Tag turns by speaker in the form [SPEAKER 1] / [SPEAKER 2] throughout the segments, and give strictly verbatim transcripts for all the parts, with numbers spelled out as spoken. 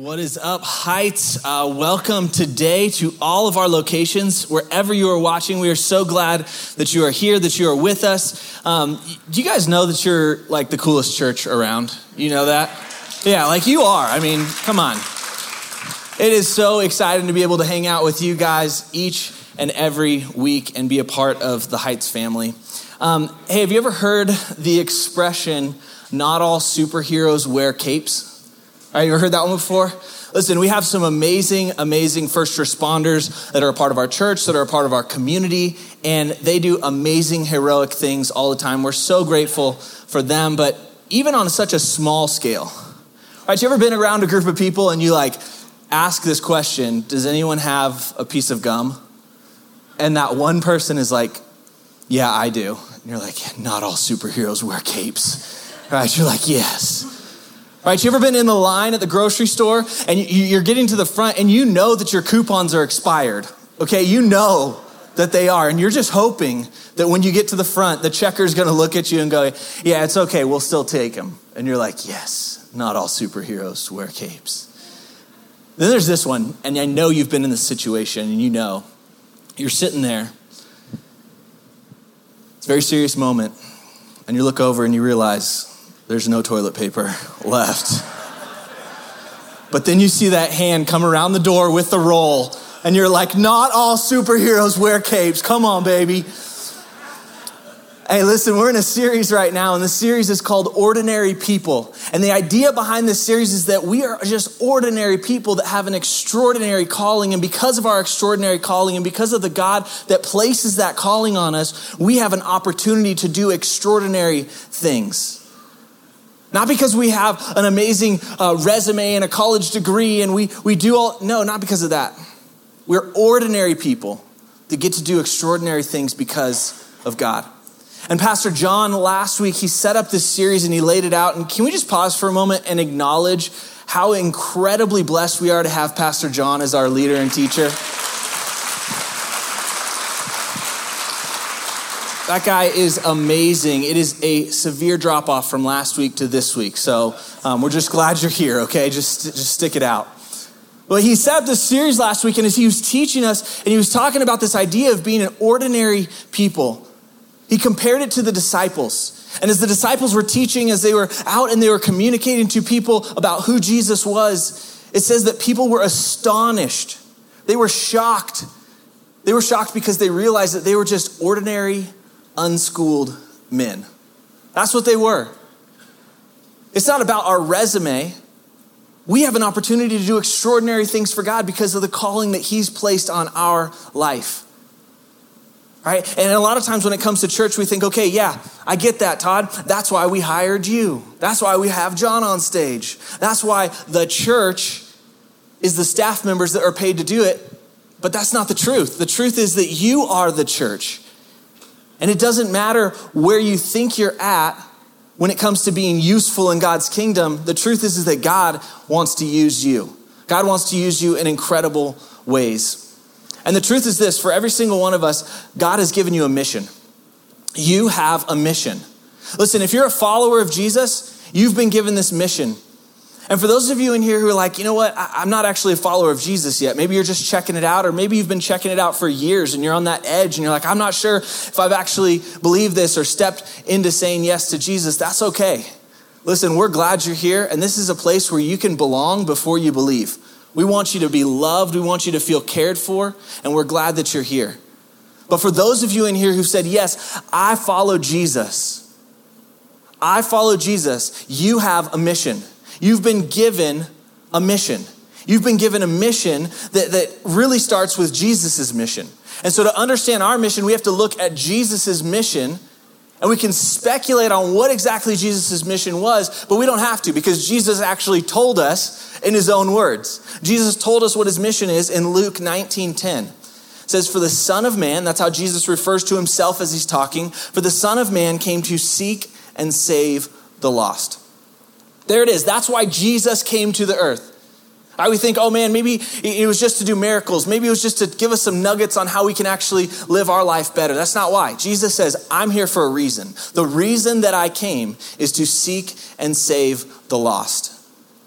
[SPEAKER 1] What is up, Heights? Uh, welcome today to all of our locations. Wherever you are watching, we are so glad that you are here, that you are with us. Um, do you guys know that you're like the coolest church around? You know that? Yeah, like you are. I mean, come on. It is so exciting to be able to hang out with you guys each and every week and be a part of the Heights family. Um, hey, have you ever heard the expression, not all superheroes wear capes? All right, you ever heard that one before? Listen, we have some amazing, amazing first responders that are a part of our church, that are a part of our community, and they do amazing, heroic things all the time. We're so grateful for them, but even on such a small scale. All right, you ever been around a group of people and you like ask this question, does anyone have a piece of gum? And that one person is like, yeah, I do. And you're like, not all superheroes wear capes. All right, you're like, yes. Right, you ever been in the line at the grocery store and you're getting to the front and you know that your coupons are expired, okay? You know that they are, and you're just hoping that when you get to the front, the checker's gonna look at you and go, yeah, it's okay, we'll still take them. And you're like, yes, not all superheroes wear capes. Then there's this one, and I know you've been in this situation and you know, you're sitting there, it's a very serious moment, and you look over and you realize, there's no toilet paper left. But then you see that hand come around the door with the roll, and you're like, not all superheroes wear capes. Come on, baby. Hey, listen, we're in a series right now, and the series is called Ordinary People. And the idea behind this series is that we are just ordinary people that have an extraordinary calling. And because of our extraordinary calling, and because of the God that places that calling on us, we have an opportunity to do extraordinary things. Not because we have an amazing uh, resume and a college degree and we, we do all, no, not because of that. We're ordinary people that get to do extraordinary things because of God. And Pastor John, last week, he set up this series and he laid it out. And can we just pause for a moment and acknowledge how incredibly blessed we are to have Pastor John as our leader and teacher? That guy is amazing. It is a severe drop off from last week to this week. So um, we're just glad you're here, okay? Just, just stick it out. Well, he set up this series last week, and as he was teaching us, and he was talking about this idea of being an ordinary people, he compared it to the disciples. And as the disciples were teaching, as they were out and they were communicating to people about who Jesus was, it says that people were astonished. They were shocked. They were shocked because they realized that they were just ordinary, unschooled men. That's what they were. It's not about our resume. We have an opportunity to do extraordinary things for God because of the calling that he's placed on our life. Right? And a lot of times when it comes to church, we think, okay, yeah, I get that, Todd. That's why we hired you. That's why we have John on stage. That's why the church is the staff members that are paid to do it. But that's not the truth. The truth is that you are the church. And it doesn't matter where you think you're at when it comes to being useful in God's kingdom. The truth is, is that God wants to use you. God wants to use you in incredible ways. And the truth is this, for every single one of us, God has given you a mission. You have a mission. Listen, if you're a follower of Jesus, you've been given this mission. And for those of you in here who are like, you know what, I'm not actually a follower of Jesus yet. Maybe you're just checking it out, or maybe you've been checking it out for years and you're on that edge and you're like, I'm not sure if I've actually believed this or stepped into saying yes to Jesus. That's okay. Listen, we're glad you're here, and this is a place where you can belong before you believe. We want you to be loved. We want you to feel cared for, and we're glad that you're here. But for those of you in here who said, yes, I follow Jesus. I follow Jesus. You have a mission. You've been given a mission. You've been given a mission that, that really starts with Jesus's mission. And so to understand our mission, we have to look at Jesus's mission, and we can speculate on what exactly Jesus's mission was, but we don't have to, because Jesus actually told us in his own words. Jesus told us what his mission is in Luke nineteen ten. It says, for the Son of Man, that's how Jesus refers to himself as he's talking, for the Son of Man came to seek and save the lost. There it is. That's why Jesus came to the earth. I would think, oh man, maybe it was just to do miracles. Maybe it was just to give us some nuggets on how we can actually live our life better. That's not why. Jesus says, I'm here for a reason. The reason that I came is to seek and save the lost.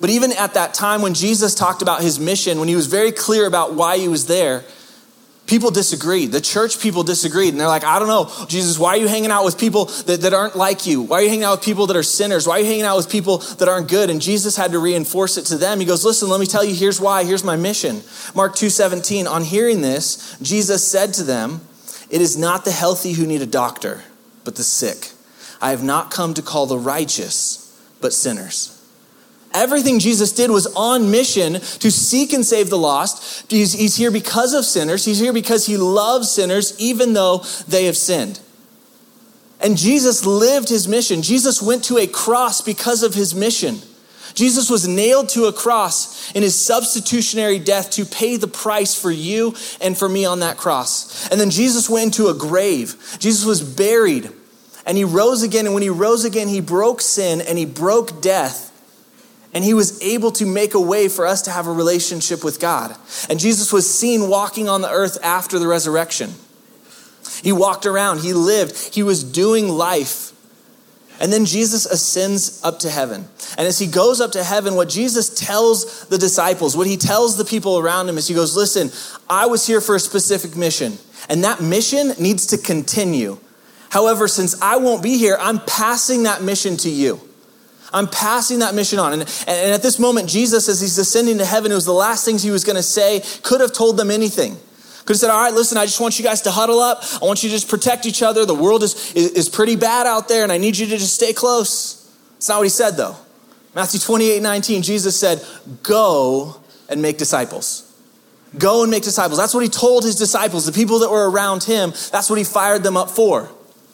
[SPEAKER 1] But even at that time when Jesus talked about his mission, when he was very clear about why he was there, people disagreed. The church people disagreed. And they're like, I don't know, Jesus, why are you hanging out with people that, that aren't like you? Why are you hanging out with people that are sinners? Why are you hanging out with people that aren't good? And Jesus had to reinforce it to them. He goes, listen, let me tell you, here's why. Here's my mission. Mark two seventeen, on hearing this, Jesus said to them, it is not the healthy who need a doctor, but the sick. I have not come to call the righteous, but sinners. Everything Jesus did was on mission to seek and save the lost. He's, he's here because of sinners. He's here because he loves sinners, even though they have sinned. And Jesus lived his mission. Jesus went to a cross because of his mission. Jesus was nailed to a cross in his substitutionary death to pay the price for you and for me on that cross. And then Jesus went into a grave. Jesus was buried and he rose again. And when he rose again, he broke sin and he broke death. And he was able to make a way for us to have a relationship with God. And Jesus was seen walking on the earth after the resurrection. He walked around, he lived, he was doing life. And then Jesus ascends up to heaven. And as he goes up to heaven, what Jesus tells the disciples, what he tells the people around him is he goes, listen, I was here for a specific mission. And that mission needs to continue. However, since I won't be here, I'm passing that mission to you. I'm passing that mission on. And, and at this moment, Jesus, as he's ascending to heaven, it was the last things he was going to say, could have told them anything. Could have said, all right, listen, I just want you guys to huddle up. I want you to just protect each other. The world is, is, is pretty bad out there, and I need you to just stay close. That's not what he said, though. Matthew twenty-eight nineteen, Jesus said, go and make disciples. Go and make disciples. That's what he told his disciples, the people that were around him. That's what he fired them up for.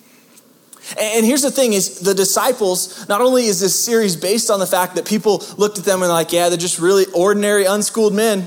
[SPEAKER 1] And here's the thing is the disciples, not only is this series based on the fact that people looked at them and like, yeah, they're just really ordinary, unschooled men.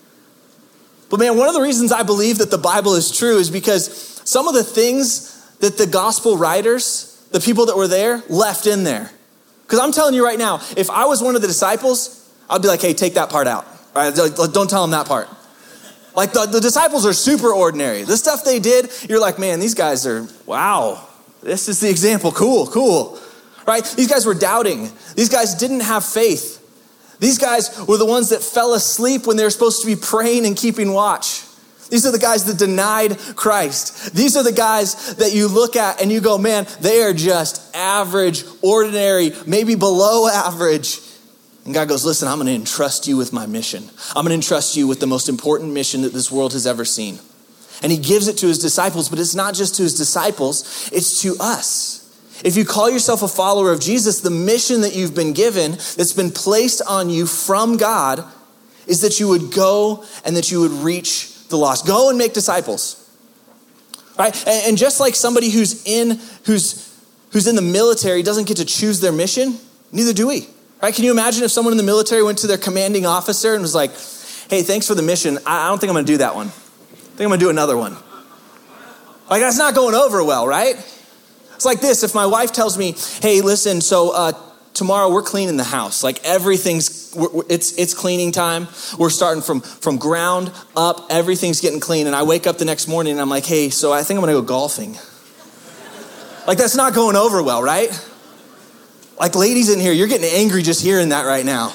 [SPEAKER 1] But man, one of the reasons I believe that the Bible is true is because some of the things that the gospel writers, the people that were there, left in there. Because I'm telling you right now, if I was one of the disciples, I'd be like, hey, take that part out. All right, don't tell them that part. Like the, the disciples are super ordinary. The stuff they did, you're like, man, these guys are, wow. This is the example. Cool, cool. Right? These guys were doubting. These guys didn't have faith. These guys were the ones that fell asleep when they were supposed to be praying and keeping watch. These are the guys that denied Christ. These are the guys that you look at and you go, man, they are just average, ordinary, maybe below average. And God goes, listen, I'm going to entrust you with my mission. I'm going to entrust you with the most important mission that this world has ever seen. And he gives it to his disciples, but it's not just to his disciples, it's to us. If you call yourself a follower of Jesus, the mission that you've been given, that's been placed on you from God, is that you would go and that you would reach the lost. Go and make disciples. Right? And just like somebody who's in who's who's in the military doesn't get to choose their mission, neither do we. Right? Can you imagine if someone in the military went to their commanding officer and was like, hey, thanks for the mission. I don't think I'm going to do that one. I think I'm gonna do another one. Like that's not going over well, right? It's like this, if my wife tells me, hey, listen, so uh, tomorrow we're cleaning the house. Like everything's, we're, it's it's cleaning time. We're starting from, from ground up, everything's getting clean. And I wake up the next morning and I'm like, hey, so I think I'm gonna go golfing. Like that's not going over well, right? Like ladies in here, you're getting angry just hearing that right now.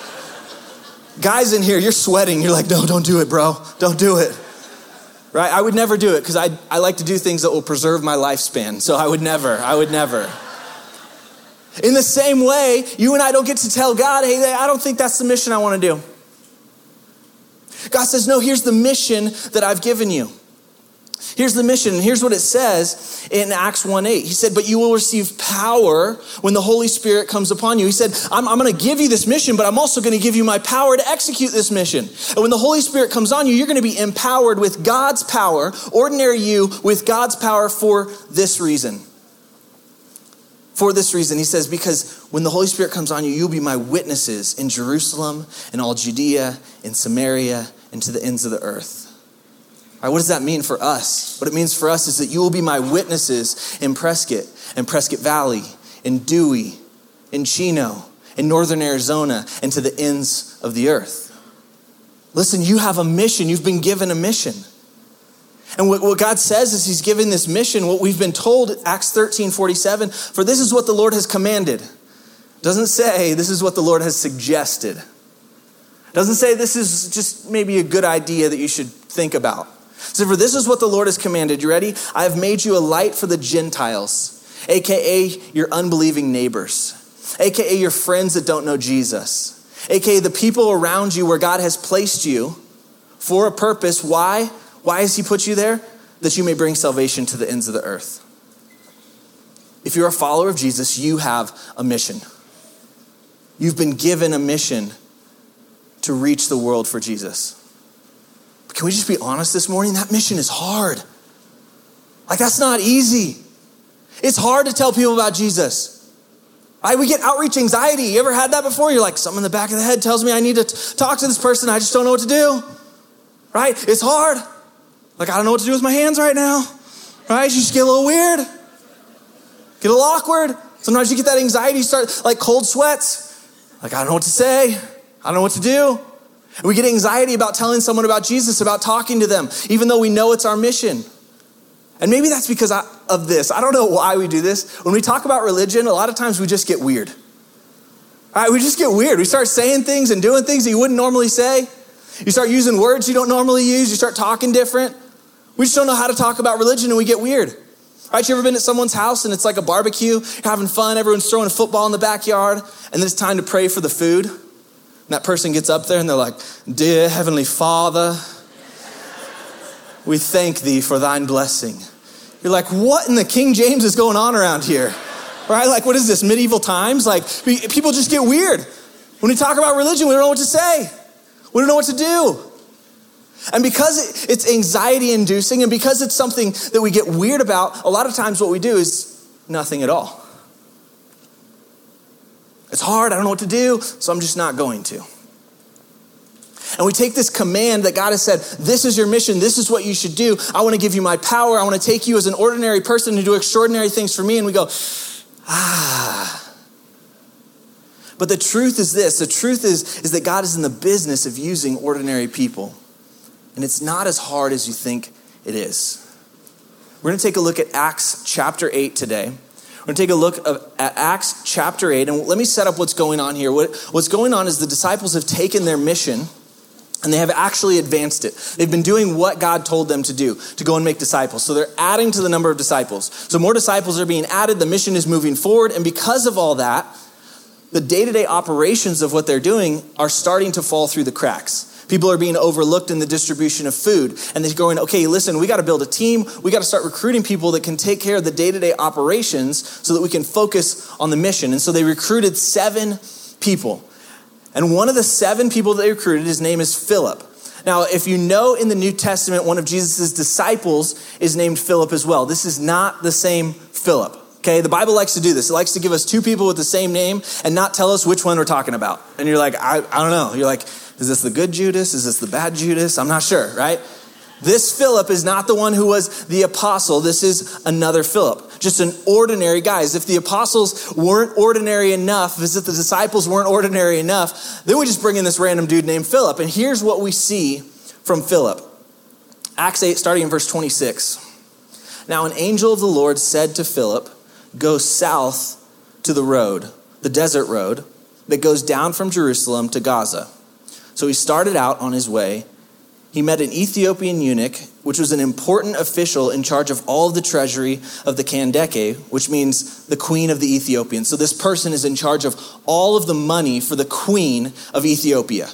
[SPEAKER 1] Guys in here, you're sweating. You're like, no, don't do it, bro. Don't do it. Right? I would never do it because I I like to do things that will preserve my lifespan. So I would never, I would never. In the same way, you and I don't get to tell God, hey, I don't think that's the mission I want to do. God says, no, here's the mission that I've given you. Here's the mission. And here's what it says in Acts one eight. He said, but you will receive power when the Holy Spirit comes upon you. He said, I'm, I'm going to give you this mission, but I'm also going to give you my power to execute this mission. And when the Holy Spirit comes on you, you're going to be empowered with God's power, ordinary you with God's power for this reason. For this reason, he says, because when the Holy Spirit comes on you, you'll be my witnesses in Jerusalem, in all Judea, in Samaria, and to the ends of the earth. All right, what does that mean for us? What it means for us is that you will be my witnesses in Prescott, in Prescott Valley, in Dewey, in Chino, in northern Arizona, and to the ends of the earth. Listen, you have a mission. You've been given a mission. And what, what God says is he's given this mission, what we've been told, Acts thirteen forty-seven, for this is what the Lord has commanded. Doesn't say this is what the Lord has suggested. Doesn't say this is just maybe a good idea that you should think about. So for this is what the Lord has commanded. You ready? I have made you a light for the Gentiles, A K A your unbelieving neighbors, A K A your friends that don't know Jesus, A K A the people around you where God has placed you for a purpose. Why? Why has he put you there? That you may bring salvation to the ends of the earth. If you're a follower of Jesus, you have a mission. You've been given a mission to reach the world for Jesus. But can we just be honest this morning? That mission is hard. Like, that's not easy. It's hard to tell people about Jesus. Right? We get outreach anxiety. You ever had that before? You're like, something in the back of the head tells me I need to t- talk to this person. I just don't know what to do. Right? It's hard. Like, I don't know what to do with my hands right now. Right? You just get a little weird. Get a little awkward. Sometimes you get that anxiety. You start like cold sweats. Like, I don't know what to say. I don't know what to do. And we get anxiety about telling someone about Jesus, about talking to them, even though we know it's our mission. And maybe that's because of this. I don't know why we do this. When we talk about religion, a lot of times we just get weird. All right, we just get weird. We start saying things and doing things that you wouldn't normally say. You start using words you don't normally use. You start talking different. We just don't know how to talk about religion and we get weird. All right, you ever been at someone's house and it's like a barbecue, you're having fun, everyone's throwing a football in the backyard, and then it's time to pray for the food. And that person gets up there and they're like, "Dear Heavenly Father, we thank thee for thine blessing." You're like, what in the King James is going on around here? Right? Like, what is this, medieval times? Like, people just get weird. When we talk about religion, we don't know what to say. We don't know what to do. And because it's anxiety inducing and because it's something that we get weird about, a lot of times what we do is nothing at all. It's hard, I don't know what to do, so I'm just not going to. And we take this command that God has said, this is your mission, this is what you should do. I want to give you my power. I want to take you as an ordinary person to do extraordinary things for me. And we go, ah. But the truth is this, the truth is, is that God is in the business of using ordinary people. And it's not as hard as you think it is. We're going to take a look at Acts chapter eight today. We're going to take a look at Acts chapter eight. And let me set up what's going on here. What, what's going on is the disciples have taken their mission and they have actually advanced it. They've been doing what God told them to do, to go and make disciples. So they're adding to the number of disciples. So more disciples are being added. The mission is moving forward. And because of all that, the day-to-day operations of what they're doing are starting to fall through the cracks. People are being overlooked in the distribution of food. And they're going, okay, listen, we got to build a team. We got to start recruiting people that can take care of the day-to-day operations so that we can focus on the mission. And so they recruited seven people. And one of the seven people that they recruited, his name is Philip. Now, if you know in the New Testament, one of Jesus' disciples is named Philip as well. This is not the same Philip. Okay, the Bible likes to do this. It likes to give us two people with the same name and not tell us which one we're talking about. And you're like, I, I don't know. You're like, is this the good Judas? Is this the bad Judas? I'm not sure, right? This Philip is not the one who was the apostle. This is another Philip, just an ordinary guy. As if the apostles weren't ordinary enough, as if the disciples weren't ordinary enough, then we just bring in this random dude named Philip. And here's what we see from Philip. Acts eight, starting in verse twenty-six. Now an angel of the Lord said to Philip, go south to the road, the desert road that goes down from Jerusalem to Gaza. So he started out on his way. He met an Ethiopian eunuch, which was an important official in charge of all of the treasury of the Kandake, which means the queen of the Ethiopians. So this person is in charge of all of the money for the queen of Ethiopia.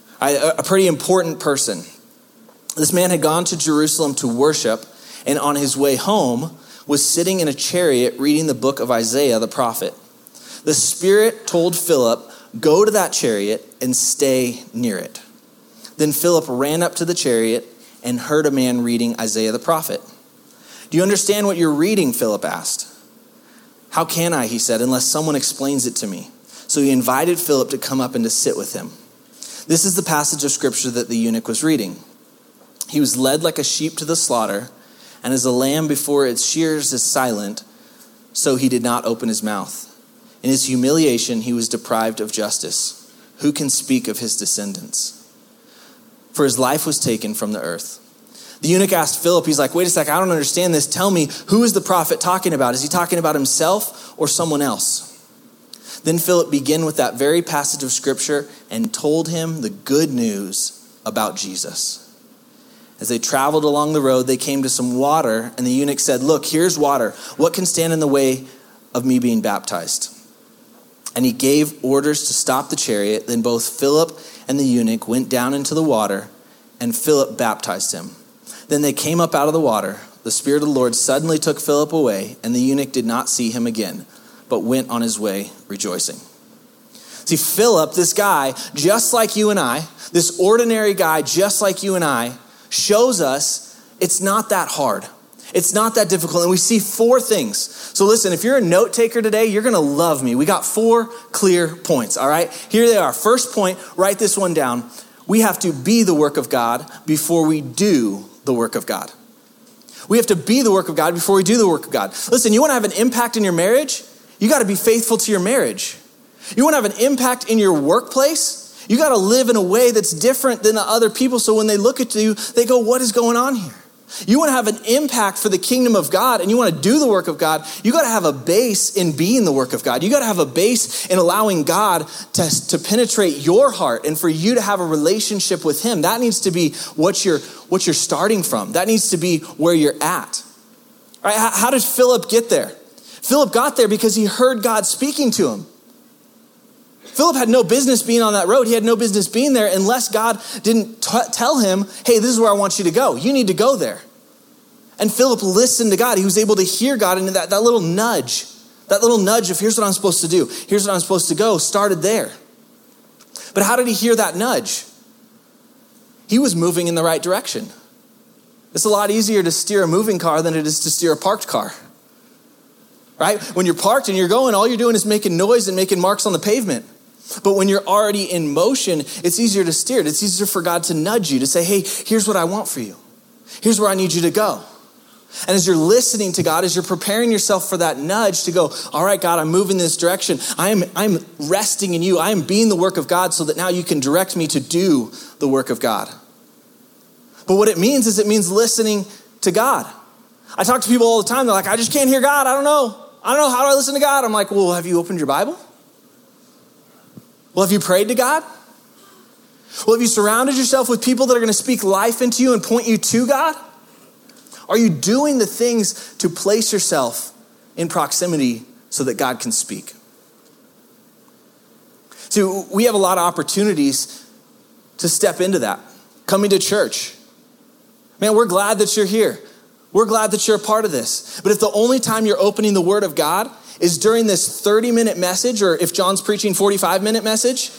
[SPEAKER 1] A pretty important person. This man had gone to Jerusalem to worship, and on his way home was sitting in a chariot reading the book of Isaiah the prophet. The Spirit told Philip, go to that chariot and stay near it. Then Philip ran up to the chariot and heard a man reading Isaiah the prophet. Do you understand what you're reading? Philip asked. How can I, he said, unless someone explains it to me? So he invited Philip to come up and to sit with him. This is the passage of scripture that the eunuch was reading. He was led like a sheep to the slaughter, and as a lamb before its shears is silent, so he did not open his mouth. In his humiliation, he was deprived of justice. Who can speak of his descendants? For his life was taken from the earth. The eunuch asked Philip, he's like, wait a second, I don't understand this. Tell me, who is the prophet talking about? Is he talking about himself or someone else? Then Philip began with that very passage of scripture and told him the good news about Jesus. As they traveled along the road, they came to some water, and the eunuch said, "Look, here's water. What can stand in the way of me being baptized?" And he gave orders to stop the chariot. Then both Philip and the eunuch went down into the water, and Philip baptized him. Then they came up out of the water. The Spirit of the Lord suddenly took Philip away, and the eunuch did not see him again, but went on his way rejoicing. See, Philip, this guy, just like you and I, this ordinary guy, just like you and I, shows us it's not that hard. It's not that difficult. And we see four things. So listen, if you're a note taker today, you're going to love me. We got four clear points, all right? Here they are. First point, write this one down. We have to be the work of God before we do the work of God. We have to be the work of God before we do the work of God. Listen, you want to have an impact in your marriage? You got to be faithful to your marriage. You want to have an impact in your workplace? You got to live in a way that's different than the other people. So when they look at you, they go, what is going on here? You want to have an impact for the kingdom of God and you want to do the work of God, you got to have a base in being the work of God. You got to have a base in allowing God to, to penetrate your heart and for you to have a relationship with him. That needs to be what you're, what you're starting from. That needs to be where you're at. All right, how, how did Philip get there? Philip got there because he heard God speaking to him. Philip had no business being on that road. He had no business being there unless God didn't t- tell him, hey, this is where I want you to go. You need to go there. And Philip listened to God. He was able to hear God, and that, that little nudge, that little nudge of here's what I'm supposed to do, here's what I'm supposed to go, started there. But how did he hear that nudge? He was moving in the right direction. It's a lot easier to steer a moving car than it is to steer a parked car. Right? When you're parked and you're going, all you're doing is making noise and making marks on the pavement. But when you're already in motion, it's easier to steer it. It's easier for God to nudge you, to say, hey, here's what I want for you. Here's where I need you to go. And as you're listening to God, as you're preparing yourself for that nudge to go, all right, God, I'm moving in this direction. I'm, I'm resting in you. I am being the work of God so that now you can direct me to do the work of God. But what it means is it means listening to God. I talk to people all the time. They're like, I just can't hear God. I don't know. I don't know. How do I listen to God? I'm like, well, have you opened your Bible? Well, have you prayed to God? Well, have you surrounded yourself with people that are going to speak life into you and point you to God? Are you doing the things to place yourself in proximity so that God can speak? See, we have a lot of opportunities to step into that. Coming to church. Man, we're glad that you're here. We're glad that you're a part of this. But if the only time you're opening the word of God is during this thirty minute message, or if John's preaching forty-five minute message,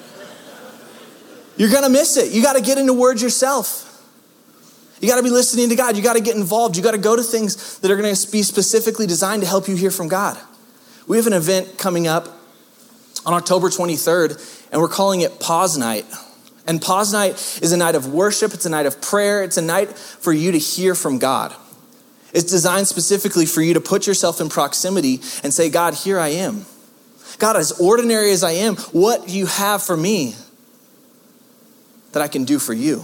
[SPEAKER 1] you're going to miss it. You got to get into word yourself. You got to be listening to God. You got to get involved. You got to go to things that are going to be specifically designed to help you hear from God. We have an event coming up on October twenty-third, and we're calling it Pause Night. And Pause Night is a night of worship. It's a night of prayer. It's a night for you to hear from God. It's designed specifically for you to put yourself in proximity and say, God, here I am. God, as ordinary as I am, what do you have for me that I can do for you?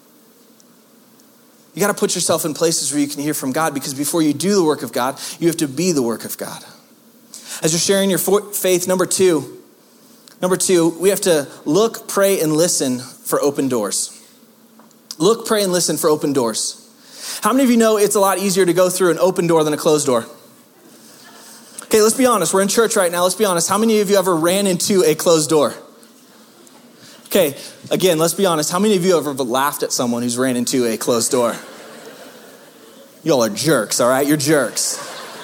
[SPEAKER 1] You got to put yourself in places where you can hear from God, because before you do the work of God, you have to be the work of God. As you're sharing your faith, number two, Number two, we have to look, pray, and listen for open doors. Look, pray, and listen for open doors. How many of you know it's a lot easier to go through an open door than a closed door? Okay, let's be honest. We're in church right now. Let's be honest. How many of you ever ran into a closed door? Okay, again, let's be honest. How many of you ever laughed at someone who's ran into a closed door? Y'all are jerks, all right? You're jerks.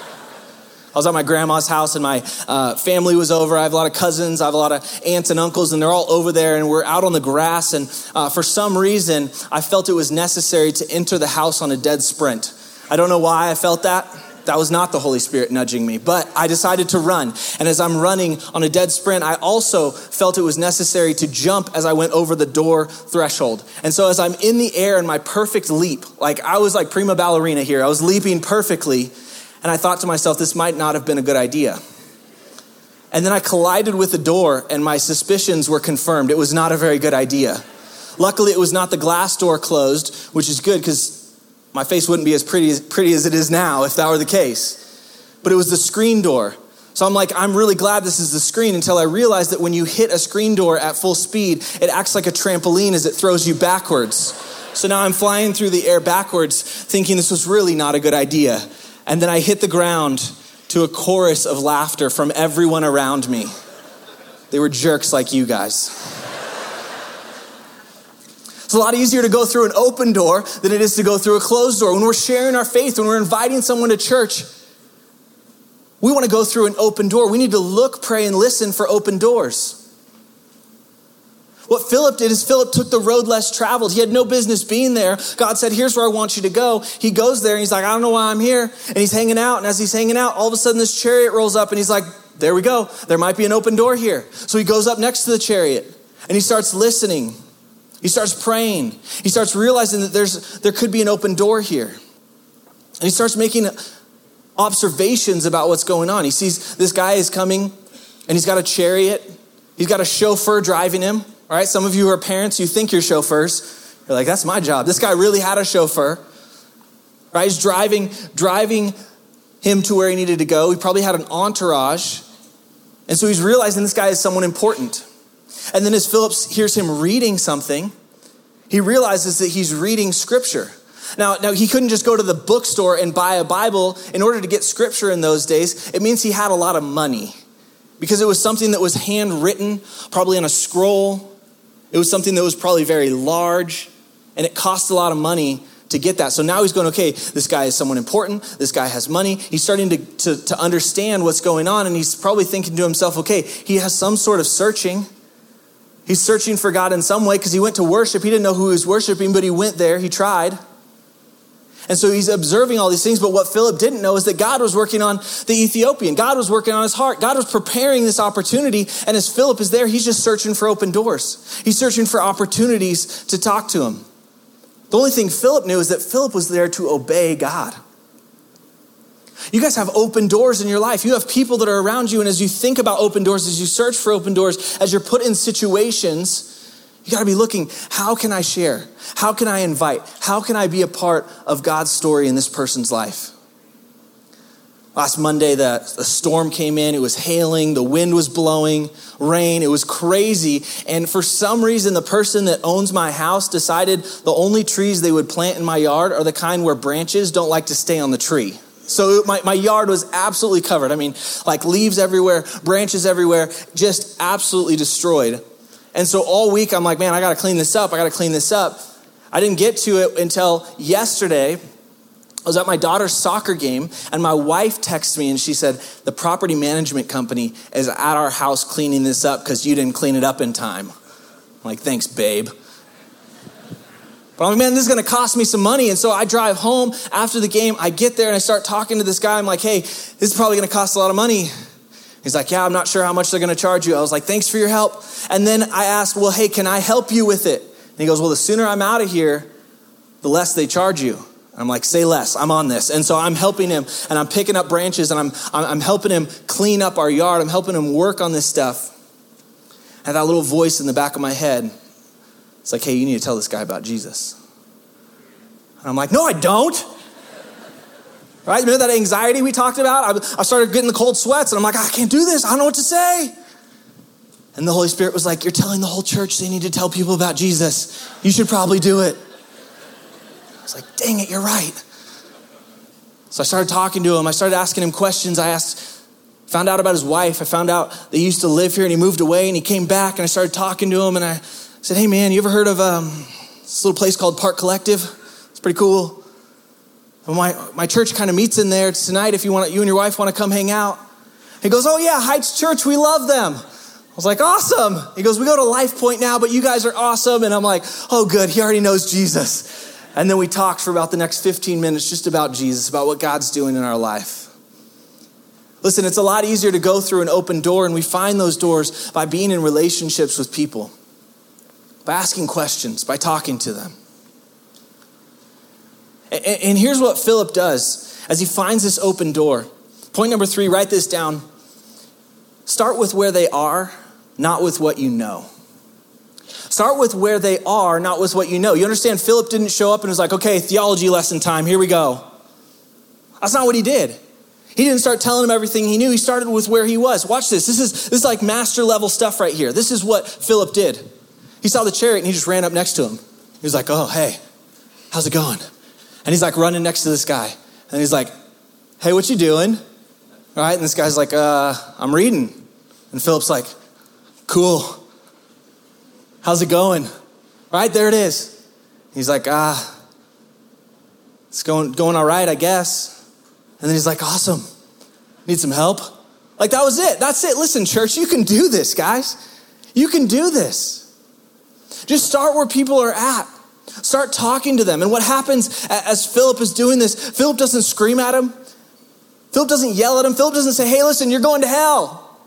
[SPEAKER 1] I was at my grandma's house and my uh, family was over. I have a lot of cousins. I have a lot of aunts and uncles, and they're all over there, and we're out on the grass. And uh, for some reason, I felt it was necessary to enter the house on a dead sprint. I don't know why I felt that. That was not the Holy Spirit nudging me, but I decided to run. And as I'm running on a dead sprint, I also felt it was necessary to jump as I went over the door threshold. And so as I'm in the air in my perfect leap, like I was like prima ballerina here, I was leaping perfectly. And I thought to myself, this might not have been a good idea. And then I collided with the door and my suspicions were confirmed. It was not a very good idea. Luckily, it was not the glass door closed, which is good because my face wouldn't be as pretty, as pretty as it is now if that were the case. But it was the screen door. So I'm like, I'm really glad this is the screen, until I realized that when you hit a screen door at full speed, it acts like a trampoline as it throws you backwards. So now I'm flying through the air backwards, thinking this was really not a good idea. And then I hit the ground to a chorus of laughter from everyone around me. They were jerks like you guys. It's a lot easier to go through an open door than it is to go through a closed door. When we're sharing our faith, when we're inviting someone to church, we want to go through an open door. We need to look, pray, and listen for open doors. What Philip did is Philip took the road less traveled. He had no business being there. God said, here's where I want you to go. He goes there and he's like, I don't know why I'm here. And he's hanging out. And as he's hanging out, all of a sudden this chariot rolls up and he's like, there we go. There might be an open door here. So he goes up next to the chariot and he starts listening. He starts praying. He starts realizing that there's there could be an open door here. And he starts making observations about what's going on. He sees this guy is coming and he's got a chariot. He's got a chauffeur driving him. All right, some of you who are parents, you think you're chauffeurs. You're like, that's my job. This guy really had a chauffeur. Right, he's driving, driving him to where he needed to go. He probably had an entourage. And so he's realizing this guy is someone important. And then as Philip hears him reading something, he realizes that he's reading scripture. Now, now, he couldn't just go to the bookstore and buy a Bible. In order to get scripture in those days, it means he had a lot of money, because it was something that was handwritten, probably on a scroll. It was something that was probably very large, and it cost a lot of money to get that. So now he's going, okay, this guy is someone important. This guy has money. He's starting to, to, to understand what's going on, and he's probably thinking to himself, okay, he has some sort of searching. He's searching for God in some way because he went to worship. He didn't know who he was worshiping, but he went there. He tried. And so he's observing all these things. But what Philip didn't know is that God was working on the Ethiopian. God was working on his heart. God was preparing this opportunity. And as Philip is there, he's just searching for open doors. He's searching for opportunities to talk to him. The only thing Philip knew is that Philip was there to obey God. You guys have open doors in your life. You have people that are around you. And as you think about open doors, as you search for open doors, as you're put in situations, you got to be looking, how can I share? How can I invite? How can I be a part of God's story in this person's life? Last Monday, the, the storm came in. It was hailing. The wind was blowing, rain. It was crazy. And for some reason, the person that owns my house decided the only trees they would plant in my yard are the kind where branches don't like to stay on the tree. So my, my yard was absolutely covered. I mean, like leaves everywhere, branches everywhere, just absolutely destroyed. And so all week I'm like, man, I got to clean this up. I got to clean this up. I didn't get to it until yesterday. I was at my daughter's soccer game and my wife texted me and she said, the property management company is at our house cleaning this up because you didn't clean it up in time. I'm like, thanks, babe. But I'm like, man, this is going to cost me some money. And so I drive home after the game. I get there and I start talking to this guy. I'm like, hey, this is probably going to cost a lot of money. He's like, yeah, I'm not sure how much they're going to charge you. I was like, thanks for your help. And then I asked, well, hey, can I help you with it? And he goes, well, the sooner I'm out of here, the less they charge you. And I'm like, say less, I'm on this. And so I'm helping him and I'm picking up branches and I'm, I'm helping him clean up our yard. I'm helping him work on this stuff. I had that little voice in the back of my head. It's like, hey, you need to tell this guy about Jesus. And I'm like, no, I don't. Right? Remember that anxiety we talked about? I, I started getting the cold sweats and I'm like, I can't do this. I don't know what to say. And the Holy Spirit was like, you're telling the whole church they need to tell people about Jesus. You should probably do it. I was like, dang it, you're right. So I started talking to him. I started asking him questions. I asked, found out about his wife. I found out they used to live here and he moved away and he came back and I started talking to him and I said, hey man, you ever heard of um, this little place called Park Collective? It's pretty cool. Well, my, my church kind of meets in there tonight if you want, you and your wife want to come hang out. He goes, oh yeah, Heights Church, we love them. I was like, awesome. He goes, we go to Life Point now, but you guys are awesome. And I'm like, oh good, he already knows Jesus. And then we talked for about the next fifteen minutes just about Jesus, about what God's doing in our life. Listen, it's a lot easier to go through an open door, and we find those doors by being in relationships with people, by asking questions, by talking to them. And here's what Philip does as he finds this open door. Point number three, write this down. Start with where they are, not with what you know. Start with where they are, not with what you know. You understand, Philip didn't show up and was like, okay, theology lesson time, here we go. That's not what he did. He didn't start telling him everything he knew. He started with where he was. Watch this. This is, this is like master level stuff right here. This is what Philip did. He saw the chariot and he just ran up next to him. He was like, oh, hey, how's it going? And he's like running next to this guy. And he's like, hey, what you doing? All right. And this guy's like, uh, I'm reading. And Philip's like, cool. How's it going? All right, there it is. He's like, ah, it's going, going all right, I guess. And then he's like, awesome. Need some help? Like that was it. That's it. Listen, church, you can do this, guys. You can do this. Just start where people are at. Start talking to them. And what happens as Philip is doing this, Philip doesn't scream at him. Philip doesn't yell at him. Philip doesn't say, hey, listen, you're going to hell.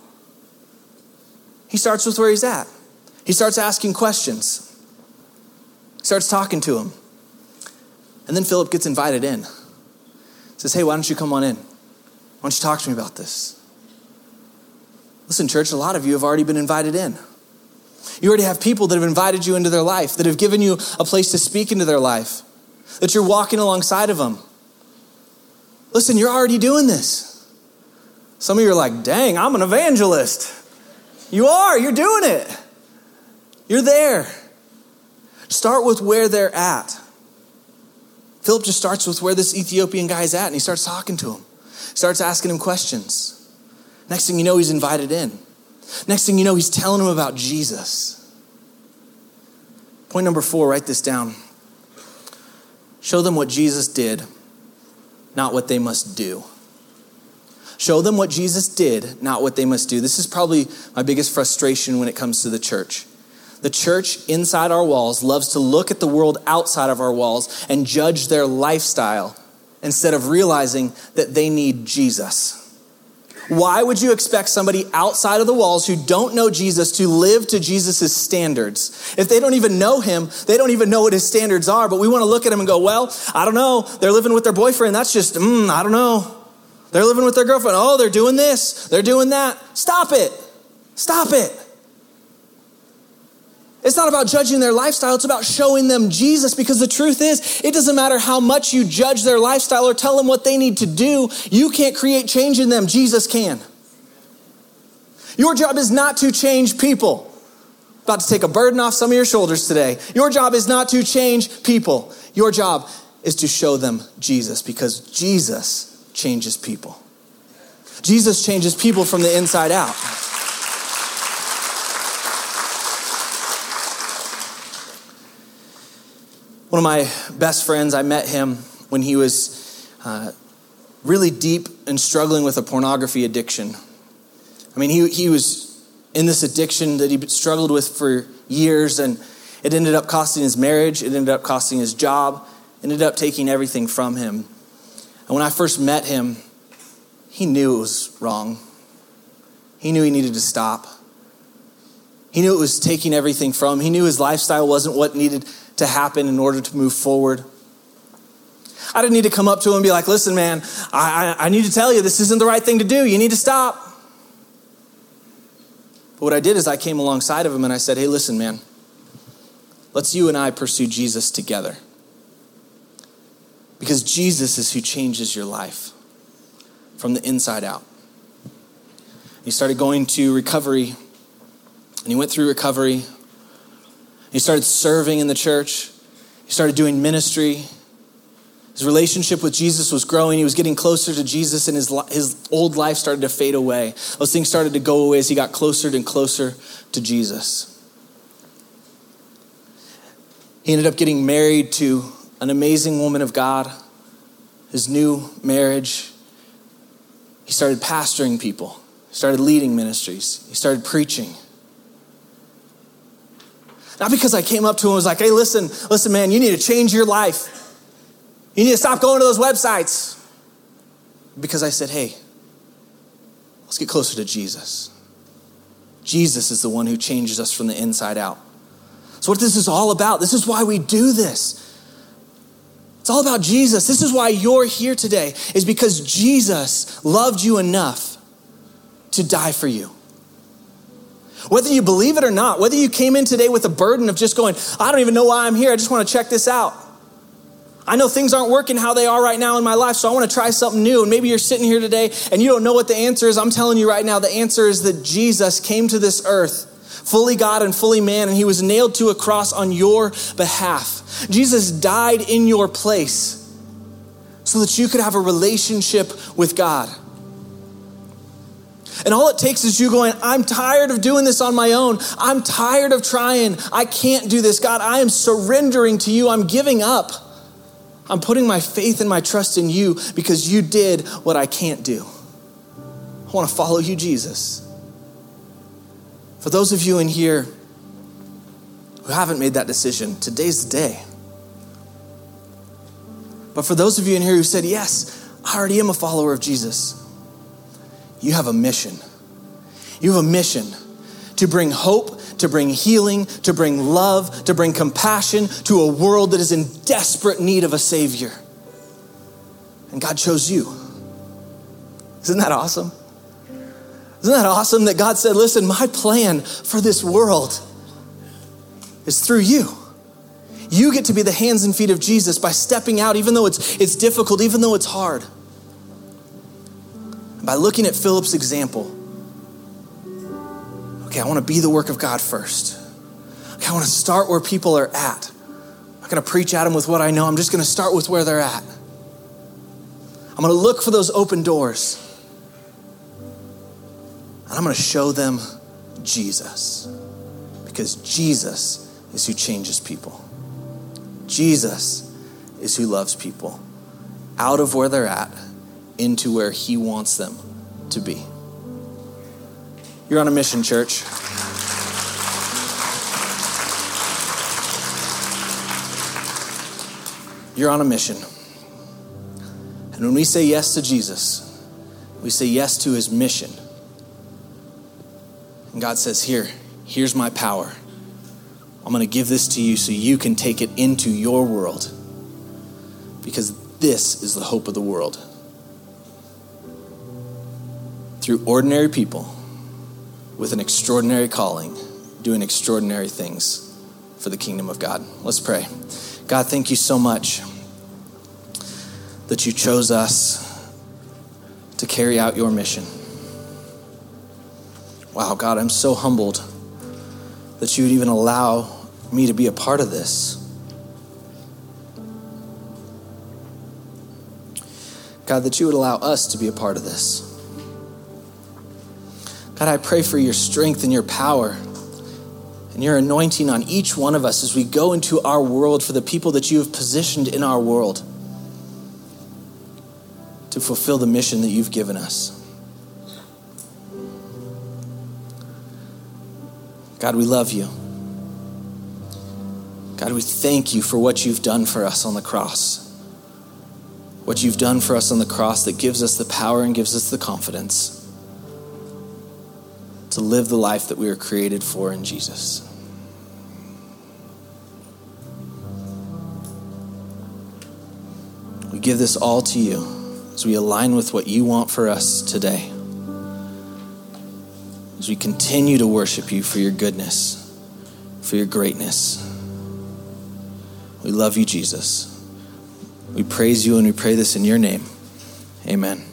[SPEAKER 1] He starts with where he's at. He starts asking questions. He starts talking to him. And then Philip gets invited in. Says, hey, why don't you come on in? Why don't you talk to me about this? Listen, church, a lot of you have already been invited in. You already have people that have invited you into their life, that have given you a place to speak into their life, that you're walking alongside of them. Listen, you're already doing this. Some of you are like, dang, I'm an evangelist. You are, you're doing it. You're there. Start with where they're at. Philip just starts with where this Ethiopian guy's at and he starts talking to him. Starts asking him questions. Next thing you know, he's invited in. Next thing you know, he's telling him about Jesus. Point number four, write this down. Show them what Jesus did, not what they must do. Show them what Jesus did, not what they must do. This is probably my biggest frustration when it comes to the church. The church inside our walls loves to look at the world outside of our walls and judge their lifestyle instead of realizing that they need Jesus. Why would you expect somebody outside of the walls who don't know Jesus to live to Jesus' standards? If they don't even know him, they don't even know what his standards are, but we want to look at him and go, well, I don't know. They're living with their boyfriend. That's just, mm, I don't know. They're living with their girlfriend. Oh, they're doing this. They're doing that. Stop it. Stop it. It's not about judging their lifestyle. It's about showing them Jesus, because the truth is, it doesn't matter how much you judge their lifestyle or tell them what they need to do. You can't create change in them. Jesus can. Your job is not to change people. About to take a burden off some of your shoulders today. Your job is not to change people. Your job is to show them Jesus, because Jesus changes people. Jesus changes people from the inside out. One of my best friends, I met him when he was uh, really deep and struggling with a pornography addiction. I mean, he he was in this addiction that he struggled with for years, and it ended up costing his marriage. It ended up costing his job. It ended up taking everything from him. And when I first met him, he knew it was wrong. He knew he needed to stop. He knew it was taking everything from him. He knew his lifestyle wasn't what needed to happen in order to move forward. I didn't need to come up to him and be like, listen, man, I, I, I need to tell you, this isn't the right thing to do. You need to stop. But what I did is I came alongside of him and I said, hey, listen, man, let's you and I pursue Jesus together. Because Jesus is who changes your life from the inside out. He started going to recovery, and he went through recovery. He started serving in the church. He started doing ministry. His relationship with Jesus was growing. He was getting closer to Jesus, and his, his old life started to fade away. Those things started to go away as he got closer and closer to Jesus. He ended up getting married to an amazing woman of God. His new marriage. He started pastoring people. He started leading ministries. He started preaching. Not because I came up to him and was like, hey, listen, listen, man, you need to change your life. You need to stop going to those websites. Because I said, hey, let's get closer to Jesus. Jesus is the one who changes us from the inside out. So what this is all about, this is why we do this. It's all about Jesus. This is why you're here today, is because Jesus loved you enough to die for you. Whether you believe it or not, whether you came in today with a burden of just going, I don't even know why I'm here. I just want to check this out. I know things aren't working how they are right now in my life, so I want to try something new. And maybe you're sitting here today and you don't know what the answer is. I'm telling you right now, the answer is that Jesus came to this earth, fully God and fully man, and he was nailed to a cross on your behalf. Jesus died in your place so that you could have a relationship with God. And all it takes is you going, I'm tired of doing this on my own. I'm tired of trying. I can't do this. God, I am surrendering to you. I'm giving up. I'm putting my faith and my trust in you because you did what I can't do. I want to follow you, Jesus. For those of you in here who haven't made that decision, today's the day. But for those of you in here who said, yes, I already am a follower of Jesus, you have a mission. You have a mission to bring hope, to bring healing, to bring love, to bring compassion to a world that is in desperate need of a Savior. And God chose you. Isn't that awesome? Isn't that awesome that God said, listen, my plan for this world is through you. You get to be the hands and feet of Jesus by stepping out, even though it's, it's difficult, even though it's hard. By looking at Philip's example, okay, I want to be the work of God first. Okay, I want to start where people are at. I'm not going to preach at them with what I know. I'm just going to start with where they're at. I'm going to look for those open doors. And I'm going to show them Jesus. Because Jesus is who changes people. Jesus is who loves people out of where they're at into where he wants them to be. You're on a mission, church. You're on a mission. And when we say yes to Jesus, we say yes to his mission. And God says, here, here's my power. I'm going to give this to you so you can take it into your world. Because this is the hope of the world. Through ordinary people with an extraordinary calling, doing extraordinary things for the kingdom of God. Let's pray. God, thank you so much that you chose us to carry out your mission. Wow, God, I'm so humbled that you would even allow me to be a part of this. God, that you would allow us to be a part of this. God, I pray for your strength and your power and your anointing on each one of us as we go into our world for the people that you have positioned in our world to fulfill the mission that you've given us. God, we love you. God, we thank you for what you've done for us on the cross. What you've done for us on the cross that gives us the power and gives us the confidence to live the life that we were created for in Jesus. We give this all to you as we align with what you want for us today. As we continue to worship you for your goodness, for your greatness. We love you, Jesus. We praise you and we pray this in your name. Amen.